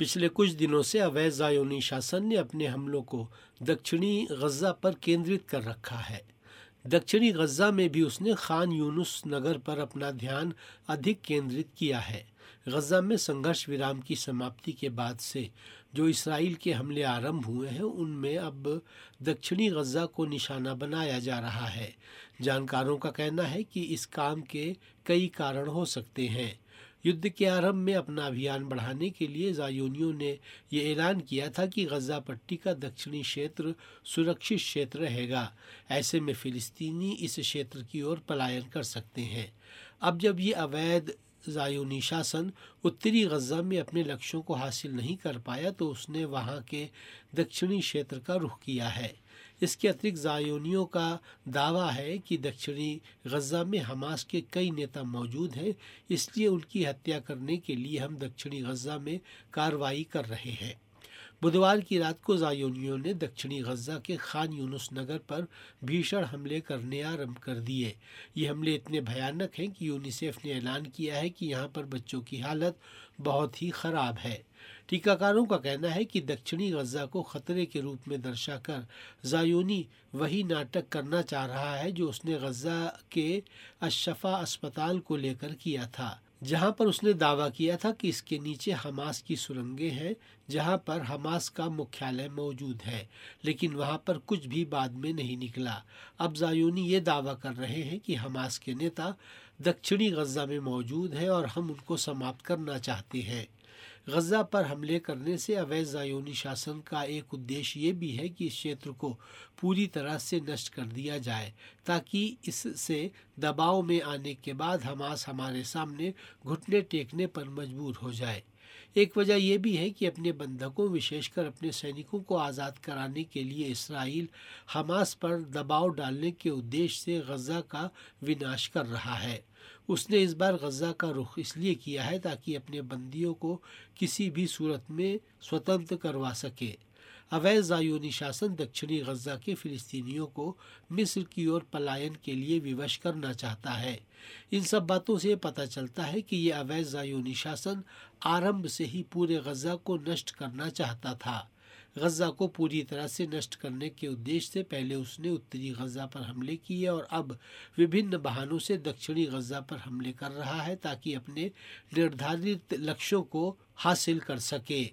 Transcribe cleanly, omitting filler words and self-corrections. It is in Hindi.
पिछले कुछ दिनों से अवैध ज़ायोनी शासन ने अपने हमलों को दक्षिणी गज़ा पर केंद्रित कर रखा है। दक्षिणी गज़ा में भी उसने खान यूनुस नगर पर अपना ध्यान अधिक केंद्रित किया है। गज़ा में संघर्ष विराम की समाप्ति के बाद से जो इसराइल के हमले आरंभ हुए हैं, उनमें अब दक्षिणी गज़ा को निशाना बनाया जा रहा है। जानकारों का कहना है कि इस काम के कई कारण हो सकते हैं। युद्ध के आरंभ में अपना अभियान बढ़ाने के लिए ज़ायोनियों ने ये ऐलान किया था कि गज़ा पट्टी का दक्षिणी क्षेत्र सुरक्षित क्षेत्र रहेगा। ऐसे में फ़िलिस्तीनी इस क्षेत्र की ओर पलायन कर सकते हैं। अब जब ये अवैध ज़ायोनी शासन उत्तरी गज़ा में अपने लक्ष्यों को हासिल नहीं कर पाया, तो उसने वहाँ के दक्षिणी क्षेत्र का रुख किया है। इसके अतिरिक्त ज़ायोनियों का दावा है कि दक्षिणी गज़ा में हमास के कई नेता मौजूद हैं, इसलिए उनकी हत्या करने के लिए हम दक्षिणी गज़ा में कार्रवाई कर रहे हैं। बुधवार की रात को ज़ायोनियों ने दक्षिणी गज़ा के खान यूनुस नगर पर भीषण हमले करने आरंभ कर दिए। ये हमले इतने भयानक हैं कि यूनिसेफ ने ऐलान किया है कि यहाँ पर बच्चों की हालत बहुत ही ख़राब है। टीकाकारों का कहना है कि दक्षिणी गज़ा को खतरे के रूप में दर्शाकर ज़ायोनी वही नाटक करना चाह रहा है जो उसने गज़ा के अशफा अस्पताल को लेकर किया था, जहां पर उसने दावा किया था कि इसके नीचे हमास की सुरंगें हैं, जहां पर हमास का मुख्यालय मौजूद है, लेकिन वहां पर कुछ भी बाद में नहीं निकला। अब ज़ायोनी ये दावा कर रहे हैं कि हमास के नेता दक्षिणी गज़ा में मौजूद हैं और हम उनको समाप्त करना चाहते हैं। गज़ा पर हमले करने से अवैध ज़ायोनी शासन का एक उद्देश्य ये भी है कि इस क्षेत्र को पूरी तरह से नष्ट कर दिया जाए, ताकि इससे दबाव में आने के बाद हमास हमारे सामने घुटने टेकने पर मजबूर हो जाए। एक वजह यह भी है कि अपने बंधकों, विशेषकर अपने सैनिकों को आज़ाद कराने के लिए इसराइल हमास पर दबाव डालने के उद्देश्य से गज़ा का विनाश कर रहा है। उसने इस बार गज़ा का रुख इसलिए किया है ताकि अपने बंदियों को किसी भी सूरत में स्वतंत्र करवा सके। अवैध ज़ायोनी शासन दक्षिणी गज़ा के फ़िलिस्तीनियों को मिस्र की ओर पलायन के लिए विवश करना चाहता है। इन सब बातों से पता चलता है कि ये अवैध ज़ायोनी शासन आरंभ से ही पूरे गज़ा को नष्ट करना चाहता था। गज़ा को पूरी तरह से नष्ट करने के उद्देश्य से पहले उसने उत्तरी गज़ा पर हमले किए और अब विभिन्न बहानों से दक्षिणी गज़ा पर हमले कर रहा है ताकि अपने निर्धारित लक्ष्यों को हासिल कर सके।